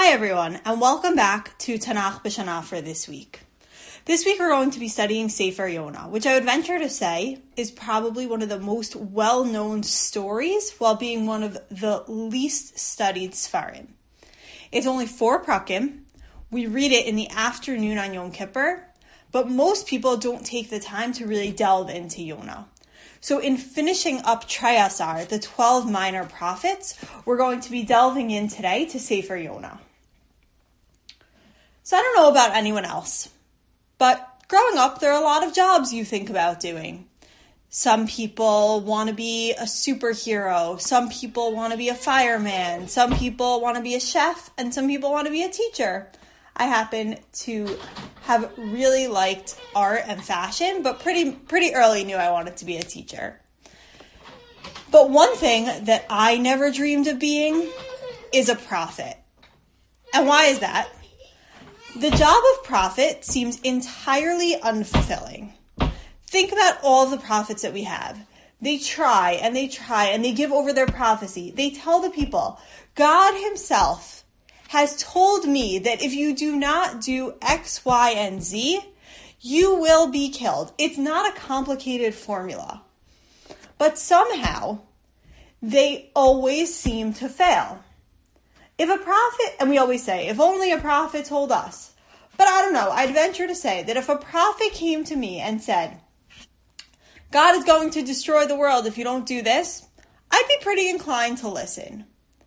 Hi everyone, and welcome back to Tanakh B'Shana for this week. This week we're going to be studying Sefer Yonah, which I would venture to say is probably one of the most well-known stories while being one of the least studied Sfarim. It's only 4 prakim. We read it in the afternoon on Yom Kippur, but most people don't take the time to really delve into Yonah. So in finishing up Treyasar, the 12 minor prophets, we're going to be delving in today to Sefer Yonah. So I don't know about anyone else, but growing up, there are a lot of jobs you think about doing. Some people want to be a superhero. Some people want to be a fireman. Some people want to be a chef. And some people want to be a teacher. I happen to have really liked art and fashion, but pretty early knew I wanted to be a teacher. But one thing that I never dreamed of being is a prophet. And why is that? The job of prophet seems entirely unfulfilling. Think about all the prophets that we have. They try and they give over their prophecy. They tell the people, God himself has told me that if you do not do X, Y, and Z, you will be killed. It's not a complicated formula. But somehow, they always seem to fail. If a prophet, and we always say, if only a prophet told us. But I don't know, I'd venture to say that if a prophet came to me and said, God is going to destroy the world if you don't do this, I'd be pretty inclined to listen.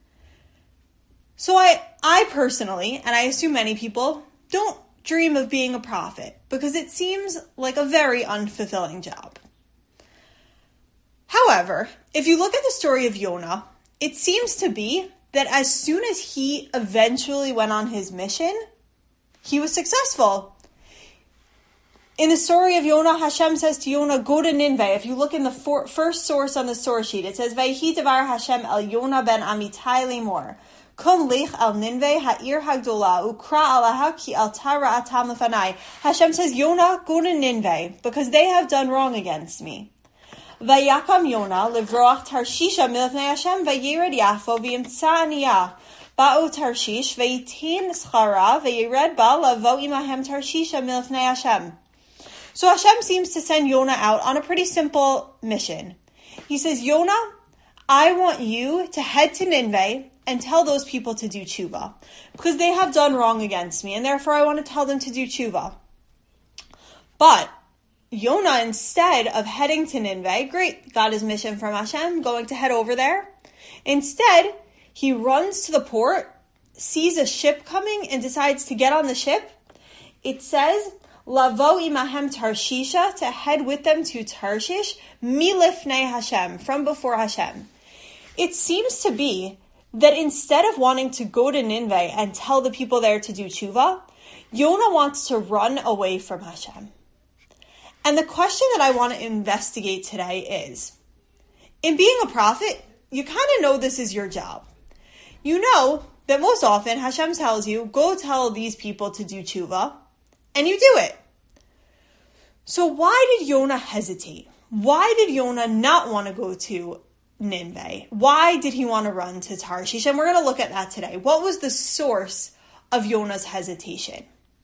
So I personally, and I assume many people, don't dream of being a prophet because it seems like a very unfulfilling job. However, if you look at the story of Yonah, it seems to be that as soon as he eventually went on his mission, he was successful. In the story of Yonah, Hashem says to Yonah, go to Nineveh. If you look in the first source on the source sheet, it says, Vayhi devar Hashem el Yonah ben Amitai limor. Kom lech al Nineveh ha'ir hagdola ukra alaha ki al tara atam lefanai. Hashem says, Yonah, go to Nineveh, because they have done wrong against me. Vayakam Yonah livroach Tarshisha milfnei Hashem vayired Yafo v'yimtza aniyah. Ba'u Tarshish vayitin schara vayired ba lavo imahem Tarshisha milfnei Hashem. So Hashem seems to send Yonah out on a pretty simple mission. He says, Yonah, I want you to head to Nineveh and tell those people to do tshuva, because they have done wrong against me, and therefore I want to tell them to do tshuva. But Yonah, instead of heading to Nineveh, great, got his mission from Hashem, going to head over there. Instead, he runs to the port, sees a ship coming, and decides to get on the ship. It says, Lavo imahem Tarshisha, to head with them to Tarshish, milifnei Hashem, from before Hashem. It seems to be that instead of wanting to go to Nineveh and tell the people there to do tshuva, Yonah wants to run away from Hashem. And the question that I want to investigate today is, in being a prophet, you kind of know this is your job. You know that most often Hashem tells you, go tell these people to do tshuva, and you do it. So why did Yonah hesitate? Why did Yonah not want to go to Nineveh? Why did he want to run to Tarshish? And we're going to look at that today. What was the source of Yonah's hesitation?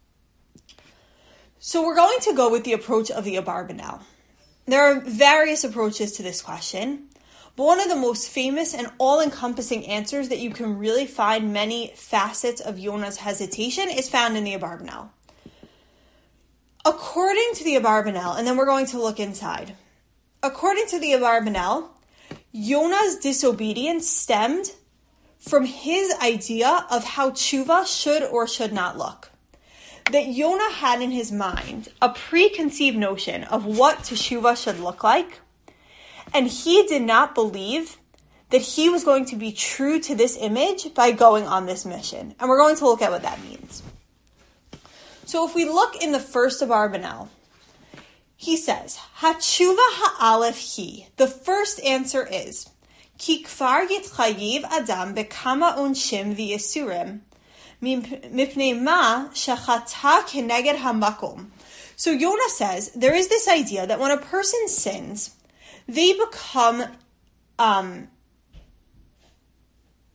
So we're going to go with the approach of the Abarbanel. There are various approaches to this question, but one of the most famous and all-encompassing answers that you can really find many facets of Yonah's hesitation is found in the Abarbanel. According to the Abarbanel, and then we're going to look inside. According to the Abarbanel, Yonah's disobedience stemmed from his idea of how tshuva should or should not look. That Yonah had in his mind a preconceived notion of what teshuva should look like, and he did not believe that he was going to be true to this image by going on this mission. And we're going to look at what that means. So if we look in the first Abarbanel, he says, Hatshuva ha'alef hi. The first answer is, Ki kfar yitchayiv adam bekama unshim v'yisurim, mipnei ma shechata keneged hamakom. So Yonah says, there is this idea that when a person sins, they become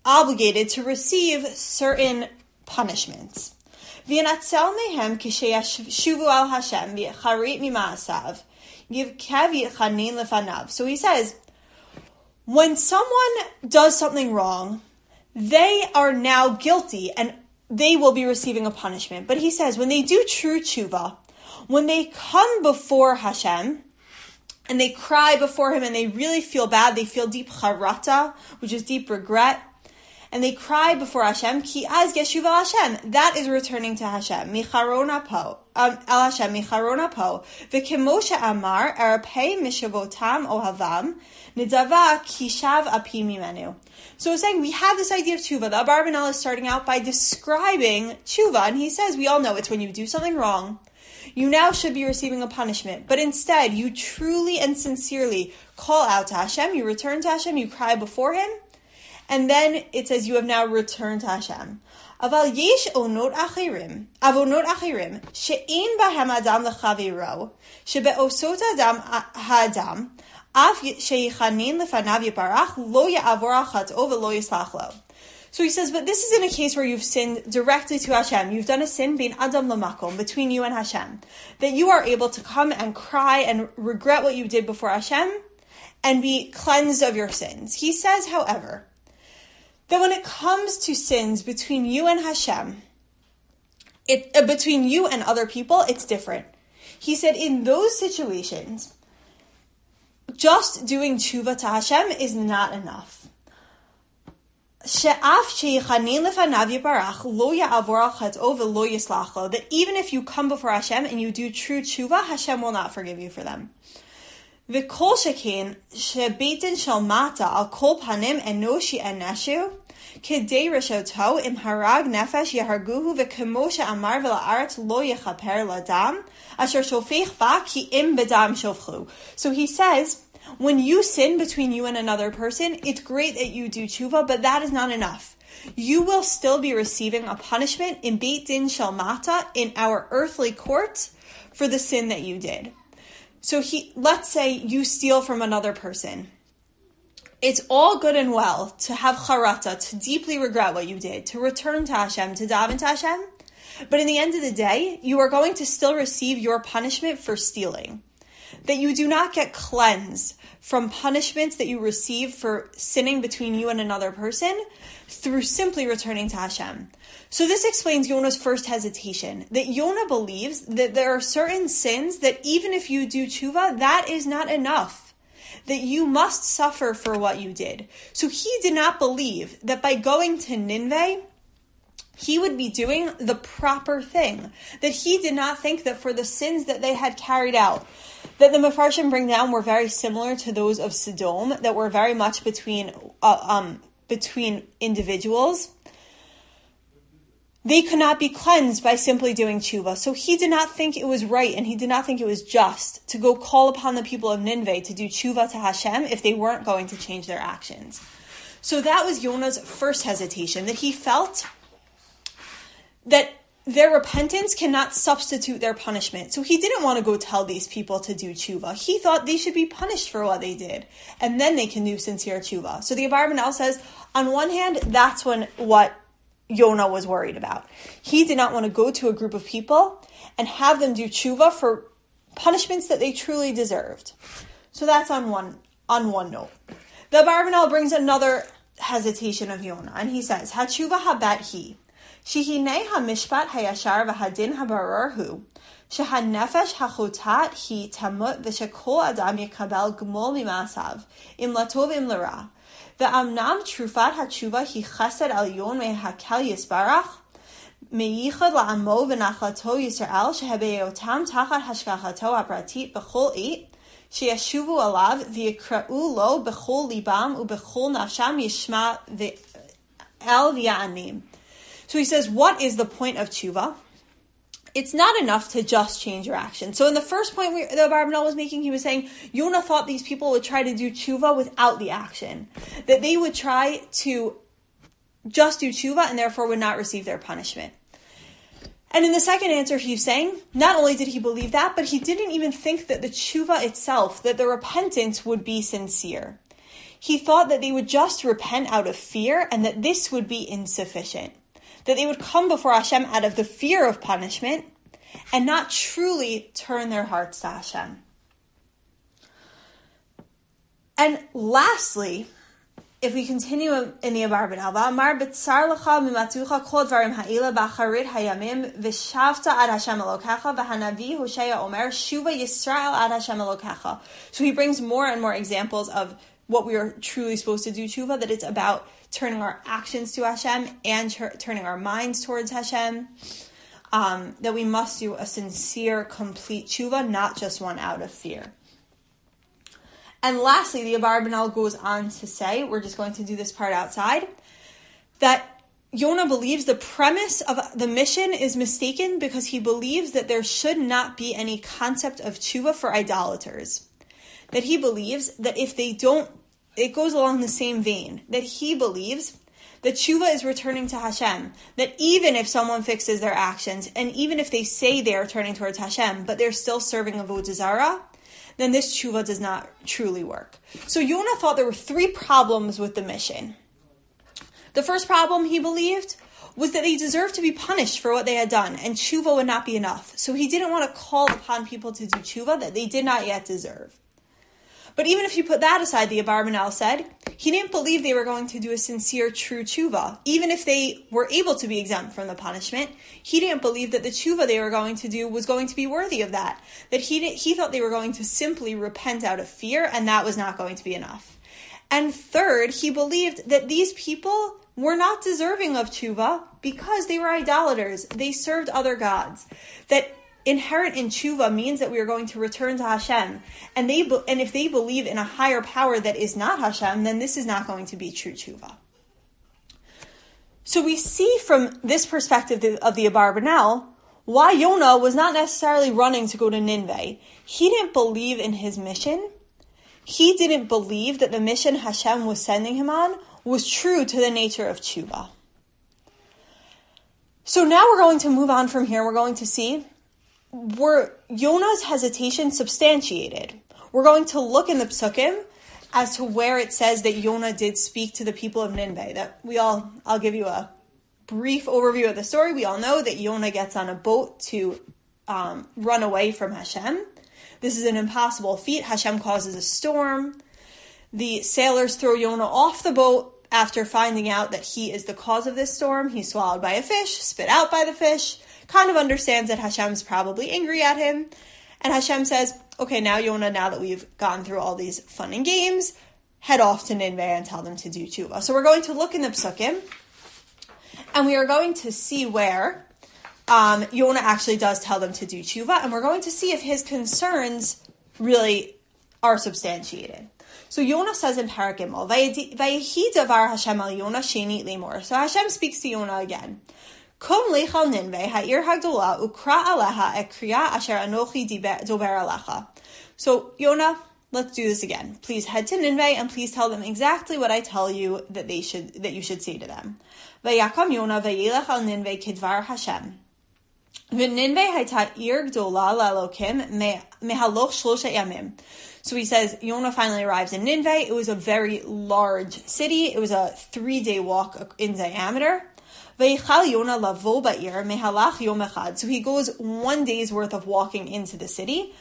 obligated to receive certain punishments. V'yanatzel mehem k'sheyashuvu al Hashem v'charit mima'asav yivkev yichanin lefanav. So he says, when someone does something wrong, they are now guilty and they will be receiving a punishment. But he says, when they do true tshuva, when they come before Hashem, and they cry before him and they really feel bad, they feel deep charata, which is deep regret, and they cry before Hashem, ki az yeshuv al Hashem, that is returning to Hashem, micharona po, el Hashem, micharona po, v'kemoshe amar, arapei mishavotam ohavam, nidava kishav api mimenu. So it's saying we have this idea of tshuva. The Abarbanel is starting out by describing tshuva, and he says, we all know it's when you do something wrong, you now should be receiving a punishment. But instead, you truly and sincerely call out to Hashem, you return to Hashem, you cry before him, and then it says you have now returned to Hashem. Aval yesh avonot achirim, she'ein bahem adam lechaviro, shebe'osot adam ha'adam, af sheyichanin lefanav yiparach, lo ya'avor chat'o v'lo yislach lo. So he says, but this is in a case where you've sinned directly to Hashem. You've done a sin, bein adam lamakom, between you and Hashem. That you are able to come and cry and regret what you did before Hashem and be cleansed of your sins. He says, however, that when it comes to sins between you and Hashem, between you and other people, it's different. He said, in those situations, just doing tshuva to Hashem is not enough. That even if you come before Hashem and you do true tshuva, Hashem will not forgive you for them. V'kol sheken shebeitin shel mata al kol panim enoshi eneshu kedei reshoto im harag nefesh yeharguhu v'kemo she'amar v'la'aretz lo yechaper ladam asher shofech ba ki im bedam shofchu. So he says, when you sin between you and another person, it's great that you do tshuva, but that is not enough. You will still be receiving a punishment in Beit Din Shel Mata, in our earthly court, for the sin that you did. So let's say you steal from another person. It's all good and well to have charata, to deeply regret what you did, to return to Hashem, to daven to Hashem. But in the end of the day, you are going to still receive your punishment for stealing. That you do not get cleansed from punishments that you receive for sinning between you and another person through simply returning to Hashem. So this explains Yonah's first hesitation, that Yonah believes that there are certain sins that even if you do tshuva, that is not enough, that you must suffer for what you did. So he did not believe that by going to Nineveh, he would be doing the proper thing, that he did not think that for the sins that they had carried out, that the Mefarshim bring down were very similar to those of Sodom, that were very much between individuals. They could not be cleansed by simply doing tshuva. So he did not think it was right, and he did not think it was just to go call upon the people of Nineveh to do tshuva to Hashem if they weren't going to change their actions. So that was Yonah's first hesitation, that he felt that their repentance cannot substitute their punishment. So he didn't want to go tell these people to do tshuva. He thought they should be punished for what they did, and then they can do sincere tshuva. So the Abarbanel says, on one hand, that's what Yonah was worried about. He did not want to go to a group of people and have them do tshuva for punishments that they truly deserved. So that's on one note. The Abarbanel brings another hesitation of Yonah, and he says, "Hatshuva habat hi, shehinei hamishpat hayashar v'hadin habaror hu, shehanefesh hachotat hi tamut v'shekol adam yekabel gmol mimasav, im latov im lara, ve'amnam trufat hatshuva hi chesed al yon mehakel yisbarach, meyichad la'amo v'nachlato Yisrael shehebeyotam tachat hashgachato hapratit b'chol eit, sheyashuvu alav v'yikra'u lo b'chol libam u'b'chol nafsham yishma el v'ya'anim." So he says, what is the point of tshuva? It's not enough to just change your action. So in the first point the Abarbanel was making, he was saying, Yonah thought these people would try to do tshuva without the action. That they would try to just do tshuva and therefore would not receive their punishment. And in the second answer, he's saying, not only did he believe that, but he didn't even think that the tshuva itself, that the repentance would be sincere. He thought that they would just repent out of fear and that this would be insufficient. That they would come before Hashem out of the fear of punishment and not truly turn their hearts to Hashem. And lastly, if we continue in the Abarbanel, Va'amar b'tzar lecha mimatucha kol dvarim ha'ila b'acharit hayamim v'shavta ad Hashem Elokecha v'hanavi Hosea omer shuva Yisrael ad Hashem Elokecha. So he brings more and more examples of what we are truly supposed to do tshuva, that it's about turning our actions to Hashem and turning our minds towards Hashem, that we must do a sincere, complete tshuva, not just one out of fear. And lastly, the Abarbanel goes on to say, we're just going to do this part outside, that Yonah believes the premise of the mission is mistaken because he believes that there should not be any concept of tshuva for idolaters. That he believes that if they don't, it goes along the same vein, that he believes that tshuva is returning to Hashem, that even if someone fixes their actions, and even if they say they are turning towards Hashem, but they're still serving Avodah Zarah, then this tshuva does not truly work. So Yonah thought there were 3 problems with the mission. The first problem, he believed, was that they deserved to be punished for what they had done, and tshuva would not be enough. So he didn't want to call upon people to do tshuva that they did not yet deserve. But even if you put that aside, the Abarbanel said, he didn't believe they were going to do a sincere, true tshuva. Even if they were able to be exempt from the punishment, he didn't believe that the tshuva they were going to do was going to be worthy of that. That he thought they were going to simply repent out of fear, and that was not going to be enough. And third, he believed that these people were not deserving of tshuva because they were idolaters. They served other gods. That inherent in tshuva means that we are going to return to Hashem. And if they believe in a higher power that is not Hashem, then this is not going to be true tshuva. So we see from this perspective of the Abarbanel why Yonah was not necessarily running to go to Nineveh. He didn't believe in his mission. He didn't believe that the mission Hashem was sending him on was true to the nature of tshuva. So now we're going to move on from here. We're going to see, were Yonah's hesitation substantiated? We're going to look in the Psukim as to where it says that Yonah did speak to the people of Nineveh. I'll give you a brief overview of the story. We all know that Yonah gets on a boat to run away from Hashem. This is an impossible feat. Hashem causes a storm. The sailors throw Yonah off the boat after finding out that he is the cause of this storm. He's swallowed by a fish, spit out by the fish, kind of understands that Hashem's probably angry at him. And Hashem says, okay, now Yonah, now that we've gone through all these fun and games, head off to Nineveh and tell them to do tshuva. So we're going to look in the Psukim, and we are going to see where Yonah actually does tell them to do tshuva, and we're going to see if his concerns really are substantiated. So Yonah says in Parak Gimel, Vayehi davar Hashem al Yonah sheni lemor. So Hashem speaks to Yonah again. Kom lech al Ninveh ha'ir hagdola ukra aleha et kriya asher anochi dober alecha. So Yonah, let's do this again. Please head to Nineveh and please tell them exactly what I tell you that you should say to them. Vayakam Yonah vayelech al Ninveh kidvar Hashem. V'Ninveh hayta ir gdola la'elokim mehaloch shlosha yamim. So he says, Yonah finally arrives in Nineveh. It was a very large city. It was a 3-day walk in diameter. Vaychal Yonah lavo ba'ir mehalach yom echad. So he goes 1 day's worth of walking into the city.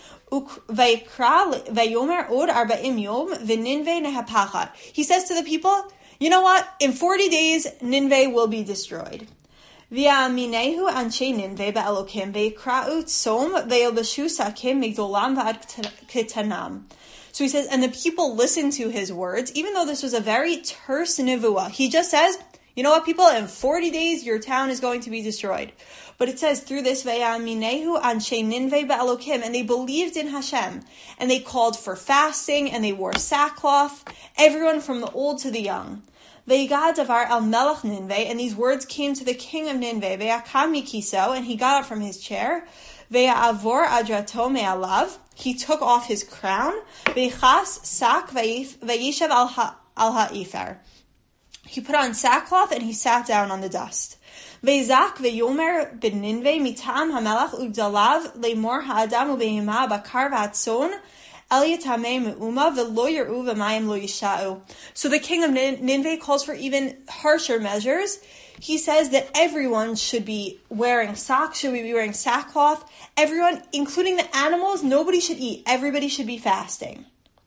Vayikra vayomer od arba'im yom v'Ninveh nehapacha. He says to the people, you know what? In 40 days, Nineveh will be destroyed. V'yaminehu anshe Ninveh ba'elokim v'yikra'u tzom v'yelbashu sakim migdolam v'ad ketanam. So he says, and the people listened to his words, even though this was a very terse nevuah. He just says, you know what, people, in 40 days, your town is going to be destroyed. But it says through this, v'yaminehu anshe Ninveh ba'elokim, and they believed in Hashem, and they called for fasting, and they wore sackcloth, everyone from the old to the young. Ve'yigad davar al melech Ninveh, and these words came to the king of Ninveh. Ve'yakam mikiso, and he got up from his chair. Ve'yavor adrato me'alav, he took off his crown. Ve'chas sak ve'yishav al ha'ifar, he put on sackcloth and he sat down on the dust. Ve'zak ve'yomer b'Ninveh mitam hamelach ugdalav le'mor ha'adam u'be'yima bakar v'atzon So the king of Nineveh calls for even harsher measures. He says that everyone should be wearing socks, should be wearing sackcloth. Everyone, including the animals, nobody should eat. Everybody should be fasting.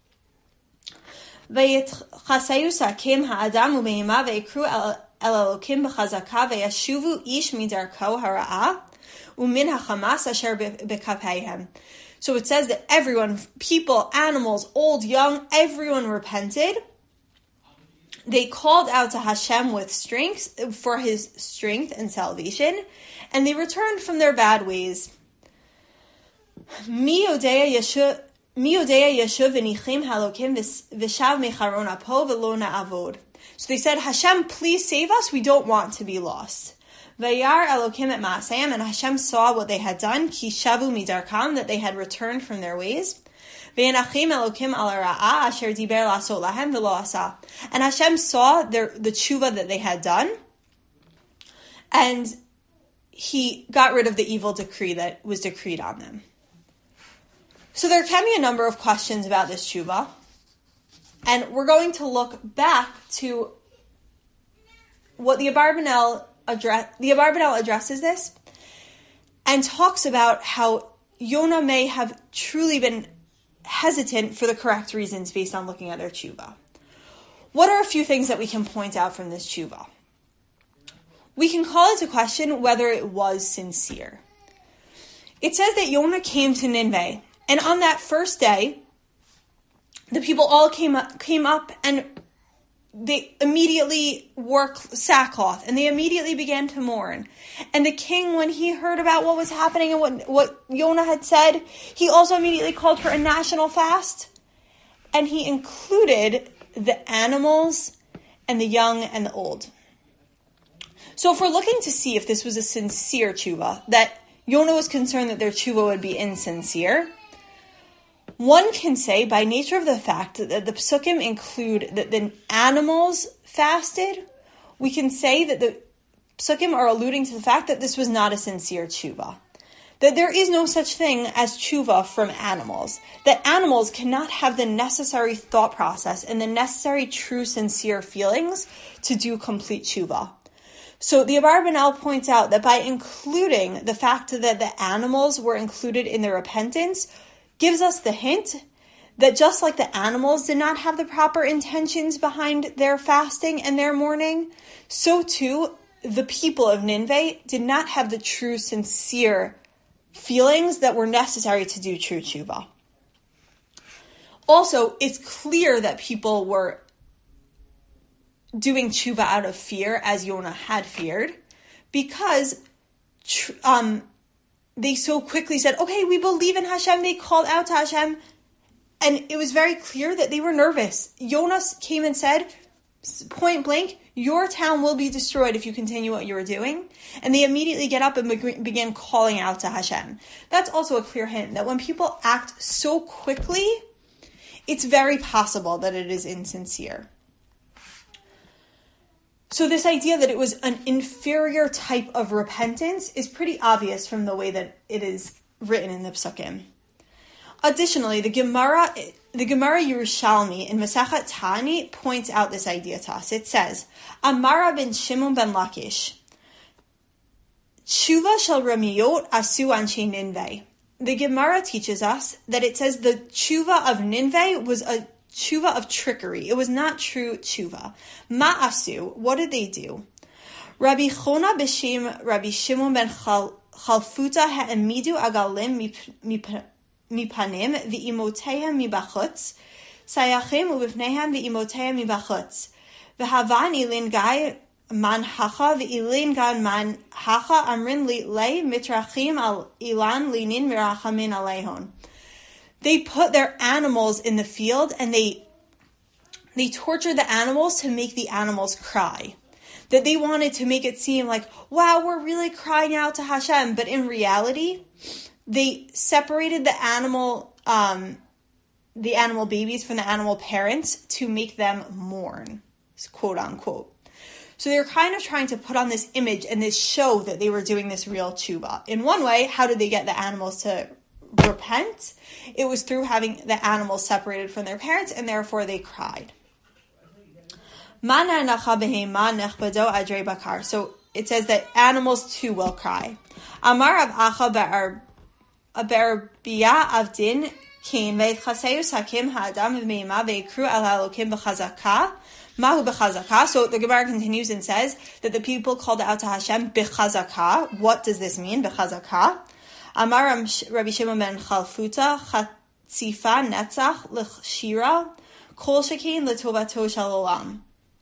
So it says that everyone, people, animals, old, young, everyone repented. They called out to Hashem with strength, for his strength and salvation, and they returned from their bad ways. So they said, Hashem, please save us, we don't want to be lost. Vayar Elokim et Maasayim, and Hashem saw what they had done, ki shavu midarkam, that they had returned from their ways. V'yenachim Elokim al hara'a asher diber la'asot lahem v'lo asa. And Hashem saw the tshuva that they had done, and he got rid of the evil decree that was decreed on them. So there can be a number of questions about this tshuva, and we're going to look back to what the Abarbanel addresses this and talks about how Yonah may have truly been hesitant for the correct reasons based on looking at their tshuva. What are a few things that we can point out from this tshuva? We can call into question whether it was sincere. It says that Yonah came to Nineveh, and on that first day, the people all came up and they immediately wore sackcloth, and they immediately began to mourn. And the king, when he heard about what was happening and what Yonah had said, he also immediately called for a national fast. And he included the animals and the young and the old. So if we're looking to see if this was a sincere tshuva, that Yonah was concerned that their tshuva would be insincere, one can say, by nature of the fact that the psukim include that the animals fasted, we can say that the psukim are alluding to the fact that this was not a sincere tshuva. That there is no such thing as tshuva from animals. That animals cannot have the necessary thought process and the necessary true sincere feelings to do complete tshuva. So the Abarbanel points out that by including the fact that the animals were included in their repentance, gives us the hint that just like the animals did not have the proper intentions behind their fasting and their mourning, so too the people of Nineveh did not have the true, sincere feelings that were necessary to do true tshuva. Also, it's clear that people were doing tshuva out of fear, as Yonah had feared, because they so quickly said, okay, we believe in Hashem. They called out to Hashem. And it was very clear that they were nervous. Yonah came and said, point blank, your town will be destroyed if you continue what you are doing. And they immediately get up and begin calling out to Hashem. That's also a clear hint that when people act so quickly, it's very possible that it is insincere. So this idea that it was an inferior type of repentance is pretty obvious from the way that it is written in the Psukim. Additionally, the Gemara Yerushalmi in Masachet Tani points out this idea to us. It says, Amara ben Shimon ben Lakish, Tshuva shel Ramiyot asu anshe Ninveh. The Gemara teaches us that it says the tshuva of Ninveh was a tshuva of trickery. It was not true tshuva. Ma'asu, what did they do? Rabbi Chona b'shem Rabbi Shimon ben Chalfuta ha'emidu agalim mipanim v'imotehem mibachutz sayachim ubifnehem v'imotehem mibachutz v'havan ilin gai man hacha v'ilin gai man hacha amrin lei mitrachim al ilan linin mirachamin alehon. They put their animals in the field and they tortured the animals to make the animals cry. That they wanted to make it seem like, wow, we're really crying out to Hashem. But in reality, they separated the animal babies from the animal parents to make them mourn, quote unquote. So they were kind of trying to put on this image and this show that they were doing this real tshuva. In one way, how did they get the animals to repent, it was through having the animals separated from their parents, and therefore they cried. So it says that animals too will cry. Amar Rav Acha Be'arbia Avdin Kain ve'chaseu sakim ha'adam v'meima ve'ikru al ha'elokim b'chazaka. Mahu b'chazaka. So the Gemara continues and says that the people called out to Hashem b'chazaka. What does this mean, b'chazaka? Amar Rabbi Shimon ben Chalfuta chatzifa netzach l'chshira kol shekein l'tovato shel olam.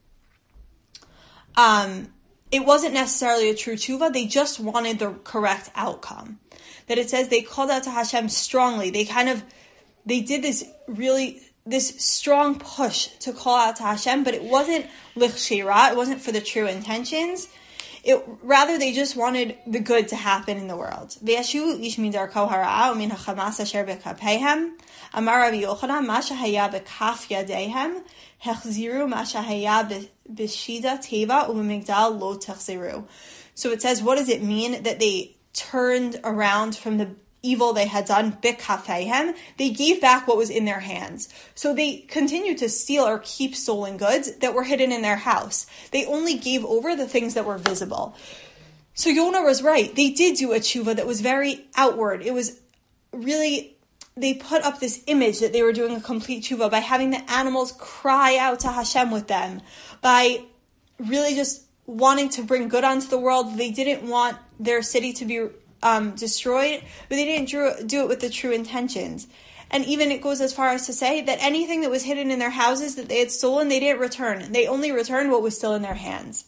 It wasn't necessarily a true tshuva. They just wanted the correct outcome. That it says they called out to Hashem strongly. They did this strong push to call out to Hashem, but it wasn't lichshira. It wasn't for the true intentions. Rather, they just wanted the good to happen in the world. V'yashuvu ish midarko hara'ah u'min hachamas asher b'kapeihem. Amar Rabbi Yochanan, ma shehaya b'kaf yadeihem, hechziru ma shehaya b'shida teva u'b'migdal lo techziru. So it says, what does it mean that they turned around from the evil they had done? B'kafeihem, they gave back what was in their hands. So they continued to steal or keep stolen goods that were hidden in their house. They only gave over the things that were visible. So Yonah was right. They did do a tshuva that was very outward. It was really, they put up this image that they were doing a complete tshuva by having the animals cry out to Hashem with them, by really just wanting to bring good onto the world. They didn't want their city to be destroyed, but they didn't do it with the true intentions. And even it goes as far as to say that anything that was hidden in their houses that they had stolen, they didn't return. They only returned what was still in their hands.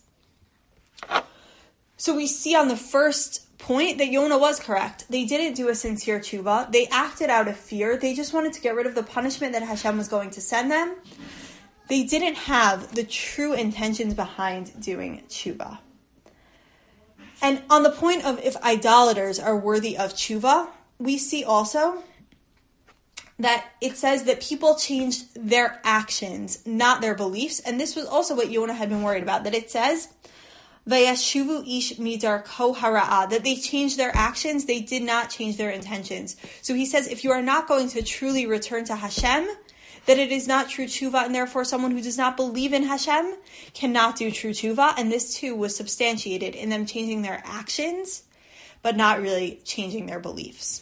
So we see on the first point that Yonah was correct. They didn't do a sincere tshuva. They acted out of fear. They just wanted to get rid of the punishment that Hashem was going to send them. They didn't have the true intentions behind doing tshuva. And on the point of if idolaters are worthy of tshuva, we see also that it says that people changed their actions, not their beliefs. And this was also what Yonah had been worried about, that it says, Vayashuvu ish midarko hara'ah, that they changed their actions, they did not change their intentions. So he says, if you are not going to truly return to Hashem, that it is not true tshuva, and therefore someone who does not believe in Hashem cannot do true tshuva. And this too was substantiated in them changing their actions, but not really changing their beliefs.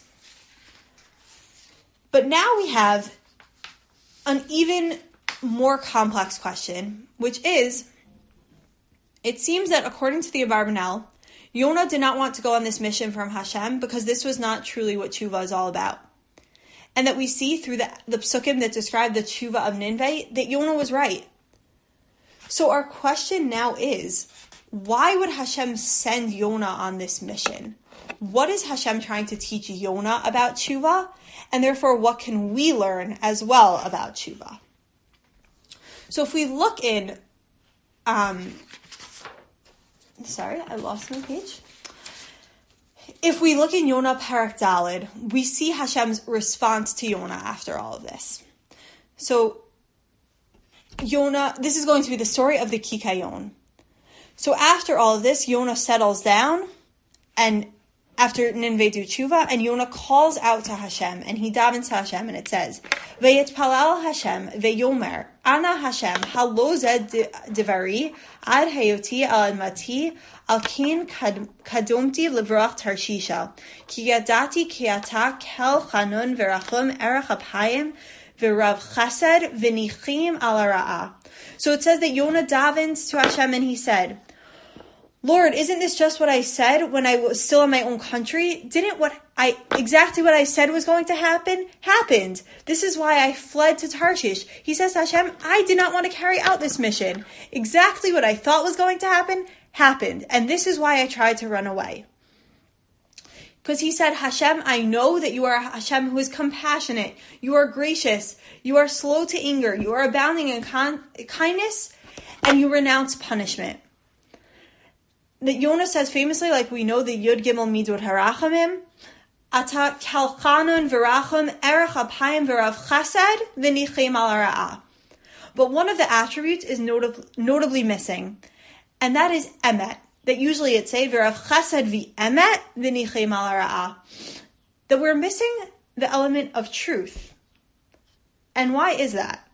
But now we have an even more complex question, which is, it seems that according to the Abarbanel, Yonah did not want to go on this mission from Hashem because this was not truly what tshuva is all about. And that we see through the psukim that describe the tshuva of Nineveh that Yonah was right. So our question now is, why would Hashem send Yonah on this mission? What is Hashem trying to teach Yonah about tshuva? And therefore, what can we learn as well about tshuva? So if we look in, sorry, I lost my page. If we look in Yonah Parak Daled, we see Hashem's response to Yonah after all of this. So Yonah, this is going to be the story of the Kikayon. So after all of this, Yonah settles down, and after Nineveh do tshuva, and Yonah calls out to Hashem, and he davens to Hashem, and it says, Vayitpalal Hashem veyomer, Ana Hashem, halo zed divari, ad hayoti al admati, al kin kadomti levrach tarshisha, ki yadati ki ata kel chanun verachum erech apayim, v'rav chesed v'nichim al ara'ah. So it says that Yonah davens to Hashem, and he said, Lord, isn't this just what I said when I was still in my own country? Didn't exactly what I said was going to happen, happened. This is why I fled to Tarshish. He says to Hashem, I did not want to carry out this mission. Exactly what I thought was going to happen, happened. And this is why I tried to run away. Because he said, Hashem, I know that you are Hashem who is compassionate. You are gracious. You are slow to anger. You are abounding in kindness, and you renounce punishment. That Yonah says famously, like we know the Yud Gimel Midot Harachamim, Ata Kalchanun V'Rachum Erech Apayim V'Rav Chesed V'Nichem Al Ara'ah. But one of the attributes is notably missing, and that is Emet. That usually it say V'Rav Chesed V'Emet V'Nichem Al Ara'ah. That we're missing the element of truth. And why is that?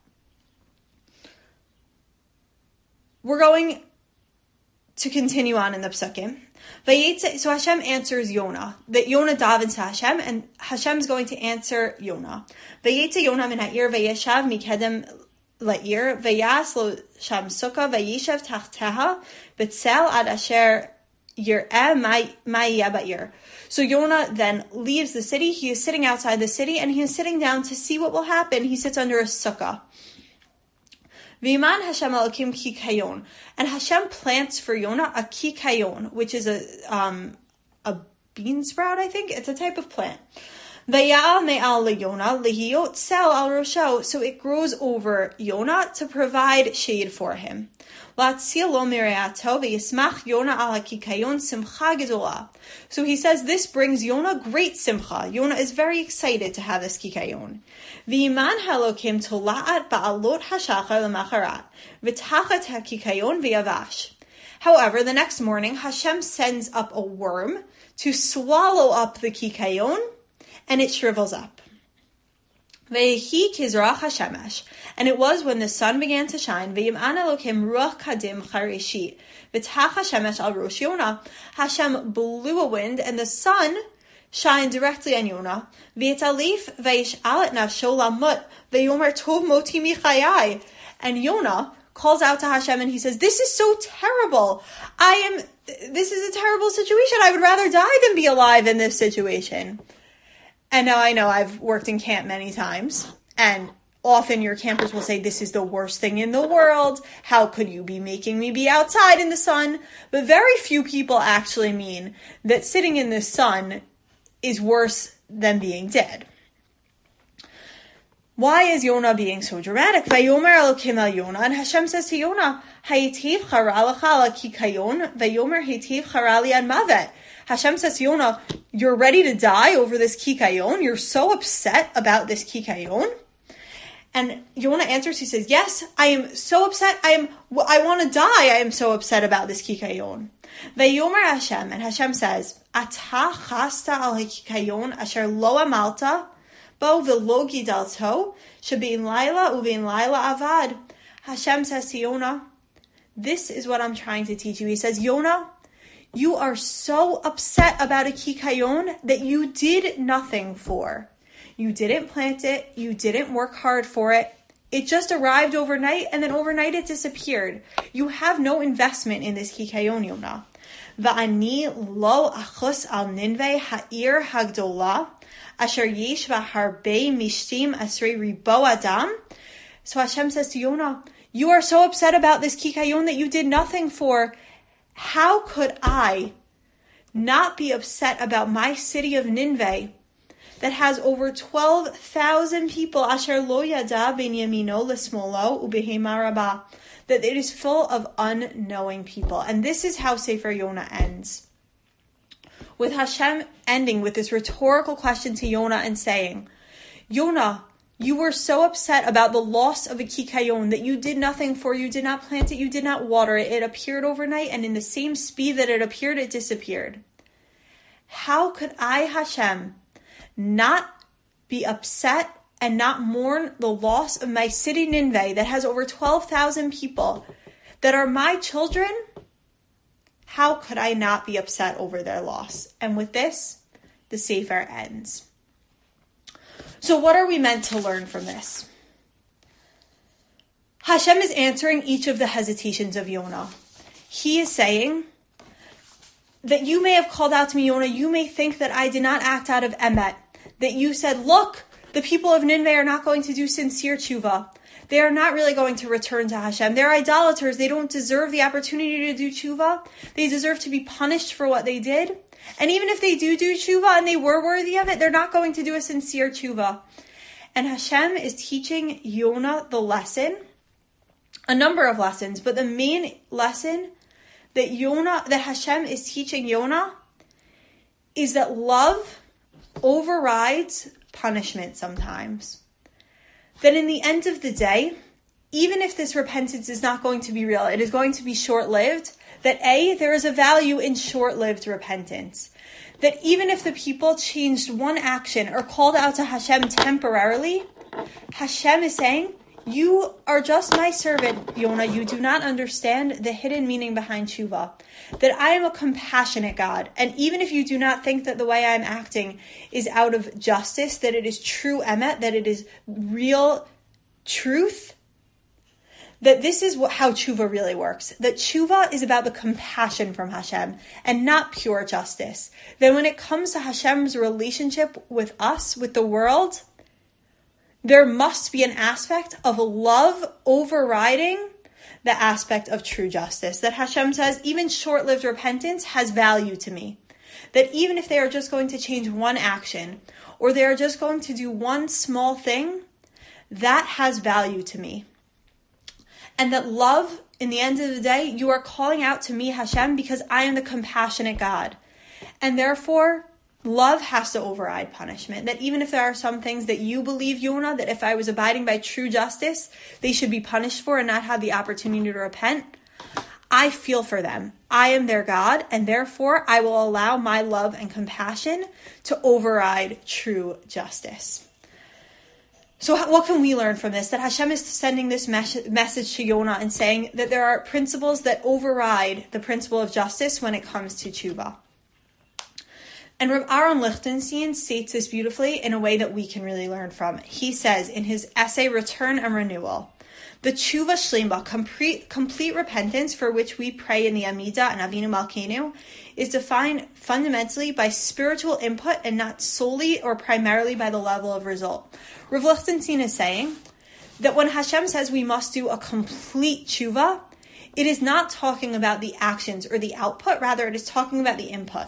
We're going to continue on in the psukim. So Hashem answers Yonah. That Yonah davens to Hashem, and Hashem's going to answer Yonah. Vayetze Yonah min ha'ir vayeshav mikedem la'ir vayas lo sham sukkah vayishav tachteha b'tzel ad asher yir'eh ma'yeh ba'ir. So Yonah then leaves the city. He is sitting outside the city, and he is sitting down to see what will happen. He sits under a sukkah. V'yiman Hashem Elokim kikayon, and Hashem plants for Yonah a kikayon, which is a bean sprout. I think it's a type of plant. V'ya'al me'al leYonah lehiyot sel al rosho, so it grows over Yonah to provide shade for him. La'tzil lo mireato v'yismach Yonah al hakikayon simcha gedola. So he says this brings Yonah great simcha. Yonah is very excited to have this kikayon. V'iman halokim tola'at ba'alot hashachar l'macharat v'tachat hakikayon v'yavash. However, the next morning Hashem sends up a worm to swallow up the kikayon, and it shrivels up. Ve'hi kizrach hashemesh, and it was when the sun began to shine. Ve'yim'an Elokim ruach kadim chareshit v'tach hashemesh al rosh Yonah. Hashem blew a wind, and the sun shined directly on Yonah. Ve'etalif ve'yish'al et nafsho lamut ve'yomer tov moti michayai. And Yonah calls out to Hashem, and he says, "This is so terrible. This is a terrible situation. I would rather die than be alive in this situation." And now I know I've worked in camp many times, and often your campers will say, "This is the worst thing in the world. How could you be making me be outside in the sun?" But very few people actually mean that sitting in the sun is worse than being dead. Why is Yonah being so dramatic? Vayomer Elokim el Yonah, and Hashem says to Yonah, "Hayitiv chara lecha al kikayon, vayomer hayitiv chara li ad mavet." Hashem says to Yonah, "You're ready to die over this kikayon? You're so upset about this kikayon?" And Yonah answers, he says, "Yes, I am so upset. I want to die. I am so upset about this kikayon." Vayomer Hashem, and Hashem says, "Ata chasta al kikayon asher lo amalta bo v'lo gidalto shebein laila uvein laila avad." Hashem says to Yonah, "This is what I'm trying to teach you." He says, "Yonah, you are so upset about a kikayon that you did nothing for. You didn't plant it. You didn't work hard for it. It just arrived overnight, and then overnight it disappeared. You have no investment in this kikayon, Yonah. Va'ani lo achus al ninve ha'ir hagdola asher yesh v'harbei mishtim asrei ribo adam." So Hashem says to Yonah, "You are so upset about this kikayon that you did nothing for. How could I not be upset about my city of Nineveh that has over 12,000 people, asher lo yada ben yamino lesmolo ubehema rabah, that it is full of unknowing people." And this is how Sefer Yonah ends, with Hashem ending with this rhetorical question to Yonah and saying, "Yonah, you were so upset about the loss of a kikayon that you did nothing for. You did not plant it. You did not water it. It appeared overnight, and in the same speed that it appeared, it disappeared. How could I, Hashem, not be upset and not mourn the loss of my city Nineveh that has over 12,000 people that are my children? How could I not be upset over their loss?" And with this, the Sefer ends. So what are we meant to learn from this? Hashem is answering each of the hesitations of Yonah. He is saying that you may have called out to me, Yonah, you may think that I did not act out of emet, that you said, "Look, the people of Nineveh are not going to do sincere tshuva. They are not really going to return to Hashem. They're idolaters. They don't deserve the opportunity to do tshuva. They deserve to be punished for what they did. And even if they do tshuva and they were worthy of it, they're not going to do a sincere tshuva." And Hashem is teaching Yonah the lesson, a number of lessons, but the main lesson that Hashem is teaching Yonah is that love overrides punishment sometimes. That in the end of the day, even if this repentance is not going to be real, it is going to be short-lived, that there is a value in short-lived repentance. That even if the people changed one action or called out to Hashem temporarily, Hashem is saying, you are just my servant, Yonah. You do not understand the hidden meaning behind tshuva. That I am a compassionate God. And even if you do not think that the way I'm acting is out of justice, that it is true emet, that it is real truth, that this is how tshuva really works. That tshuva is about the compassion from Hashem and not pure justice. That when it comes to Hashem's relationship with us, with the world, there must be an aspect of love overriding the aspect of true justice. That Hashem says, even short-lived repentance has value to me. That even if they are just going to change one action, or they are just going to do one small thing, that has value to me. And that love, in the end of the day, you are calling out to me, Hashem, because I am the compassionate God. And therefore, love has to override punishment. That even if there are some things that you believe, Yonah, that if I was abiding by true justice, they should be punished for and not have the opportunity to repent, I feel for them. I am their God, and therefore I will allow my love and compassion to override true justice. So what can we learn from this? That Hashem is sending this message to Yonah and saying that there are principles that override the principle of justice when it comes to tshuva. And Rav Aaron Lichtenstein states this beautifully in a way that we can really learn from. He says in his essay, Return and Renewal, the tshuva shlema, complete repentance for which we pray in the Amidah and Avinu Malkeinu, is defined fundamentally by spiritual input and not solely or primarily by the level of result. Rav Lichtenstein is saying that when Hashem says we must do a complete tshuva, it is not talking about the actions or the output, rather it is talking about the input.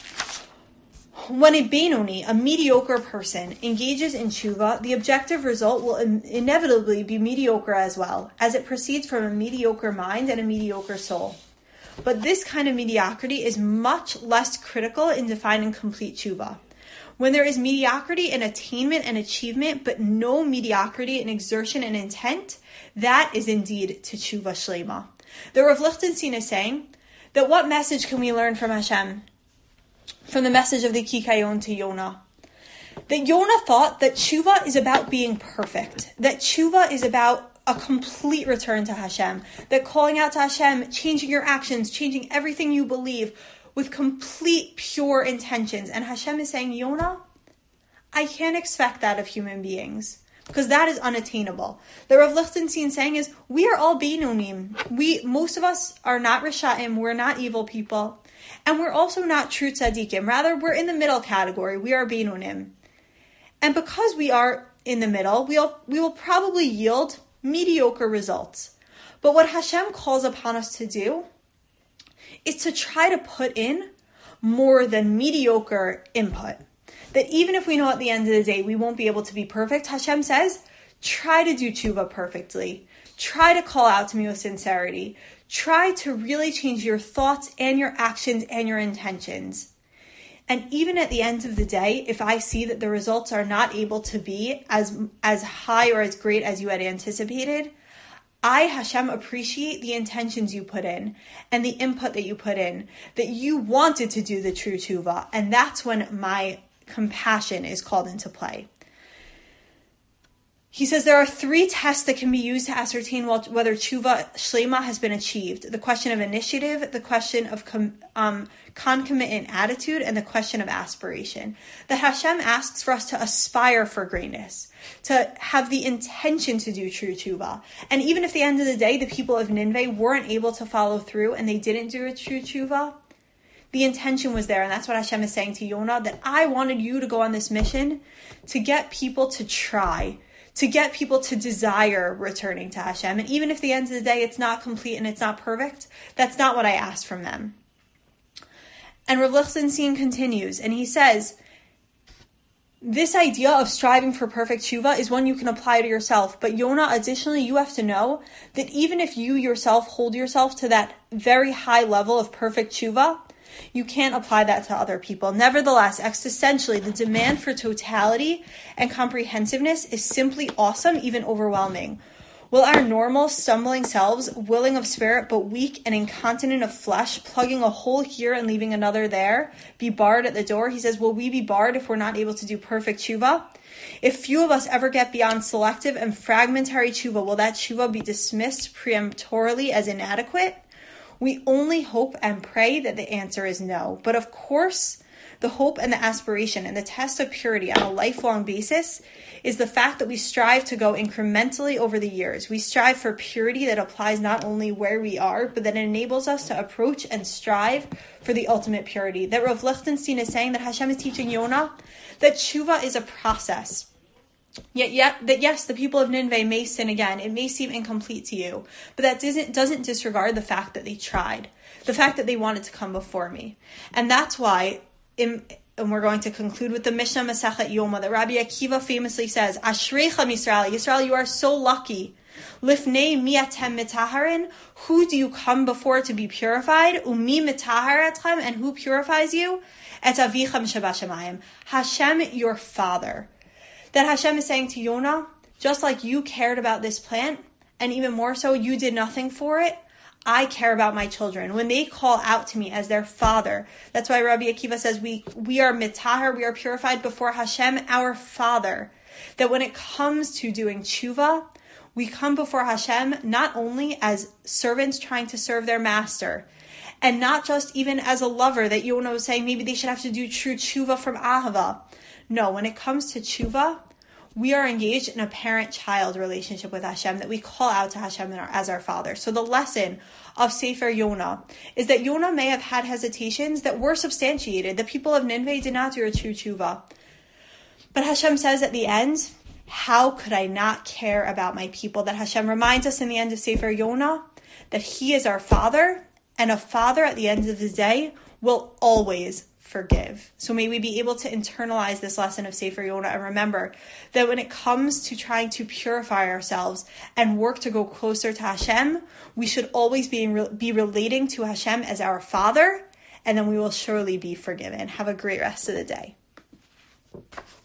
When a Benoni, a mediocre person, engages in tshuva, the objective result will inevitably be mediocre as well, as it proceeds from a mediocre mind and a mediocre soul. But this kind of mediocrity is much less critical in defining complete tshuva. When there is mediocrity in attainment and achievement, but no mediocrity in exertion and intent, that is indeed to tshuva shlema. The Rav Lichtenstein is saying that what message can we learn from Hashem? From the message of the Kikayon to Yonah. That Yonah thought that tshuva is about being perfect. That tshuva is about a complete return to Hashem. That calling out to Hashem, changing your actions, changing everything you believe with complete pure intentions. And Hashem is saying, Yonah, I can't expect that of human beings, because that is unattainable. The Rav Lichtenstein saying is, we are all Beinonim. Most of us are not Risha'im, we're not evil people. And we're also not true tzaddikim. Rather, we're in the middle category. We are Beinonim. And because we are in the middle, we will probably yield mediocre results. But what Hashem calls upon us to do is to try to put in more than mediocre input. That even if we know at the end of the day we won't be able to be perfect, Hashem says, try to do tshuva perfectly. Try to call out to me with sincerity. Try to really change your thoughts and your actions and your intentions. And even at the end of the day, if I see that the results are not able to be as high or as great as you had anticipated, I, Hashem, appreciate the intentions you put in and the input that you put in, that you wanted to do the true tshuva. And that's when my compassion is called into play. He says there are 3 tests that can be used to ascertain whether tshuva shlema has been achieved. The question of initiative, the question of concomitant attitude, and the question of aspiration. That Hashem asks for us to aspire for greatness, to have the intention to do true tshuva. And even if at the end of the day, the people of Nineveh weren't able to follow through and they didn't do a true tshuva, the intention was there. And that's what Hashem is saying to Yonah, that I wanted you to go on this mission to get people to try, to get people to desire returning to Hashem. And even if at the end of the day it's not complete and it's not perfect, that's not what I asked from them. And Rav Lichtenstein continues, and he says, this idea of striving for perfect tshuva is one you can apply to yourself. But Yonah, additionally, you have to know that even if you yourself hold yourself to that very high level of perfect tshuva, you can't apply that to other people. Nevertheless, existentially, the demand for totality and comprehensiveness is simply awesome, even overwhelming. Will our normal, stumbling selves, willing of spirit but weak and incontinent of flesh, plugging a hole here and leaving another there, be barred at the door? He says, will we be barred if we're not able to do perfect tshuva? If few of us ever get beyond selective and fragmentary tshuva, will that tshuva be dismissed peremptorily as inadequate? We only hope and pray that the answer is no. But of course, the hope and the aspiration and the test of purity on a lifelong basis is the fact that we strive to go incrementally over the years. We strive for purity that applies not only where we are, but that enables us to approach and strive for the ultimate purity. That Rav Lichtenstein is saying that Hashem is teaching Yonah that tshuva is a process. Yet, that yes, the people of Nineveh may sin again. It may seem incomplete to you, but that doesn't disregard the fact that they tried, the fact that they wanted to come before me. And that's why, and we're going to conclude with the Mishnah Masechet Yoma, that Rabbi Akiva famously says, Ashrecha Yisrael, Yisrael, you are so lucky. Lifnei miatem mitaharin, who do you come before to be purified? Umi mitahar etchem, and who purifies you? Et avichem shebashamayim, Hashem, your Father. That Hashem is saying to Yonah, just like you cared about this plant, and even more so, you did nothing for it, I care about my children. When they call out to me as their Father, that's why Rabbi Akiva says we are mitahar, we are purified before Hashem, our Father. That when it comes to doing tshuva, we come before Hashem not only as servants trying to serve their master, and not just even as a lover that Yonah was saying maybe they should have to do true tshuva from ahava. No, when it comes to tshuva, we are engaged in a parent-child relationship with Hashem, that we call out to Hashem as our Father. So the lesson of Sefer Yonah is that Yonah may have had hesitations that were substantiated. The people of Nineveh did not do a true tshuva. But Hashem says at the end, how could I not care about my people? That Hashem reminds us in the end of Sefer Yonah that He is our Father, and a father at the end of the day will always forgive. So may we be able to internalize this lesson of Sefer Yonah and remember that when it comes to trying to purify ourselves and work to go closer to Hashem, we should always be relating to Hashem as our Father, and then we will surely be forgiven. Have a great rest of the day.